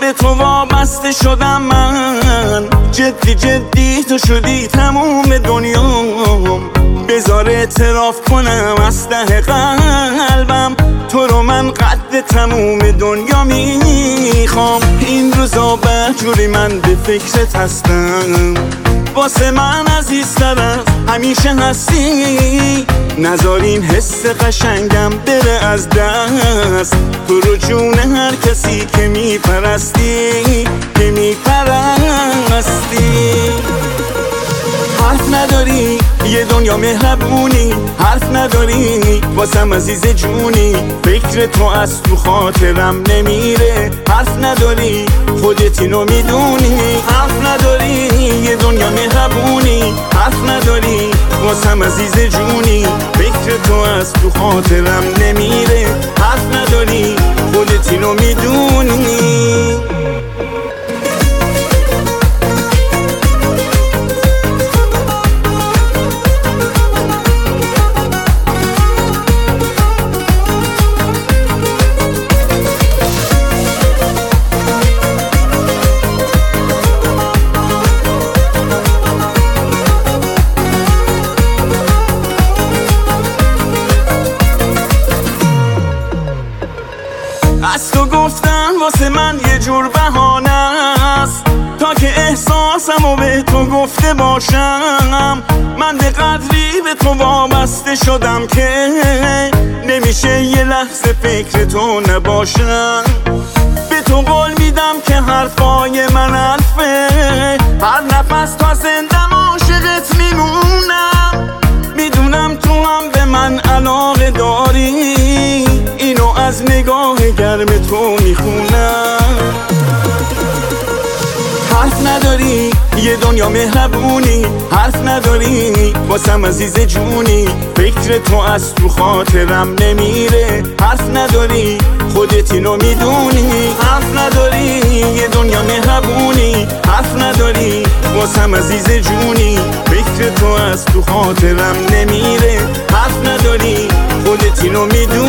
به تو وابسته شدم من، جدی جدی تو شدی تموم دنیام. بذار اعتراف کنم از ته قلبم، تو رو من قد تموم دنیا میخوام. این روزا بهجوری من به فکرت هستم، واسه من عزیزتر از همیشه هستی. نذار این حس قشنگم بره از دست، تو رو جون هر کسی که میپرستی که میپرستی. حرف نداری یه دنیا مهربونی، حرف نداری واسم عزیز جونی. فکر تو از تو خاطرم نمیره، حرف نداری خودت اینو میدونی. حرف نداری یه دنیا مهربونی، حرف نداری واسم عزیز جونی. فکر تو از تو خاطرم نمیره، حرف نداری خودت اینو میدونی. از تو گفتن واسه من یه جور بهانه است، تا که احساسمو به تو گفته باشم. من به قدری به تو وابسته شدم که نمیشه یه لحظه فکر تو نباشم. به تو قول میدم که حرفای من حرفه، هر نفس تا زندم عاشقت میمونم. میدونم تو هم به من علاقه داری، اینو از نگاه گرم تو میخونم. حرف نداری یه دنیا مهربونی، حرف نداری واسم عزیز جونی. فکر تو از تو خاطرم نمیره، حرف نداری خودت اینو میدونی. حرف نداری یه دنیا مهربونی، حرف نداری واسم عزیز جونی. فکر تو از تو خاطرم نمیره، حرف نداری خودت اینو میدونی.